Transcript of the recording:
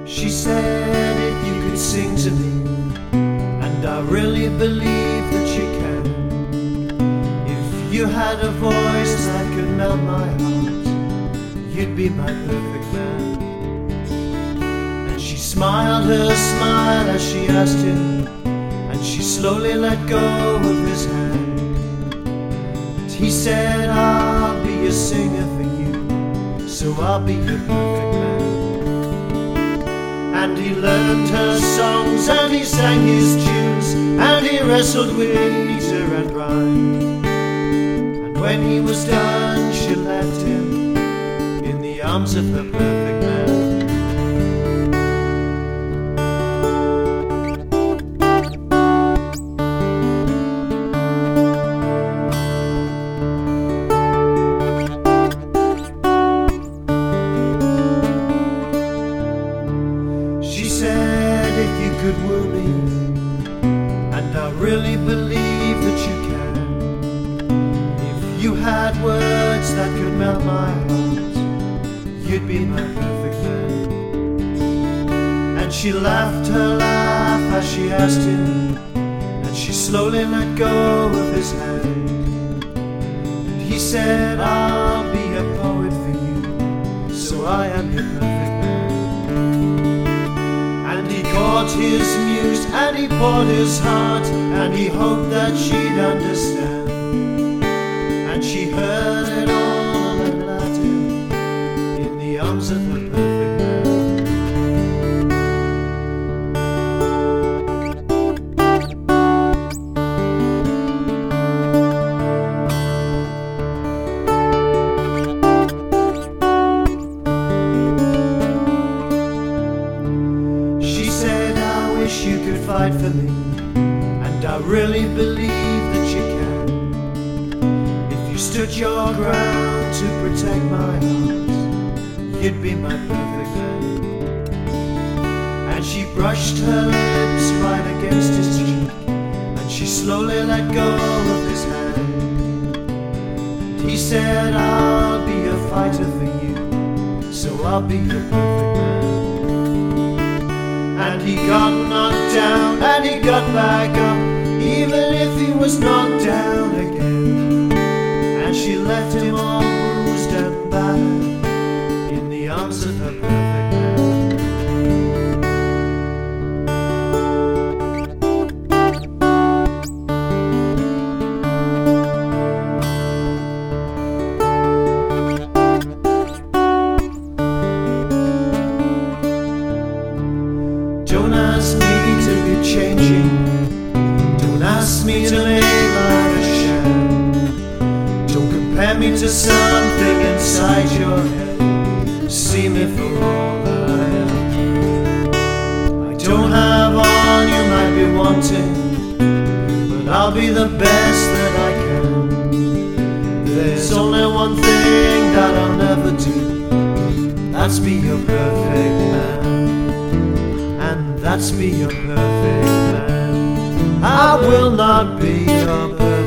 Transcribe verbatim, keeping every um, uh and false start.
She said, if you could sing to me, and I really believe that you can, if you had a voice that could melt my heart, you'd be my perfect man. And she smiled her smile as she asked him, and she slowly let go of his hand. And he said, I'll be a singer for you, so I'll be your perfect man. And he learned her songs and he sang his tunes, and he wrestled with meter and rhyme. And when he was done, she left him in the arms of her perfect man. She said, if you could woo me, and I really believe that you can, if you had words that could melt my heart, you'd be my perfect man. And she laughed her laugh as she asked him, and she slowly let go of his hand. And he said, I'll be a poet for you, so I am your perfect man. Caught his muse and he poured his heart, and he hoped that she'd understand. And she heard it all and laughed him in the arms of her perfect man. She said, I wish you could fight for me, and I really believe that you can, if you stood your ground to protect my heart, you'd be my perfect man. And she brushed her lips right against his cheek, and she slowly let go of his hand. And he said, I'll be a fighter for you, so I'll be your perfect man. And he got knocked down and he got back up, even if he was knocked down again. And she left him all bruised and battered in the arms of her perfect man. Don't ask me to be changing, don't ask me to make life a sham. Don't compare me to something inside your head, see me for all that I am. I don't have all you might be wanting, but I'll be the best that I can. There's only one thing that I'll never do, that's be your perfect man. That's be your perfect man. I will not be your perfect man.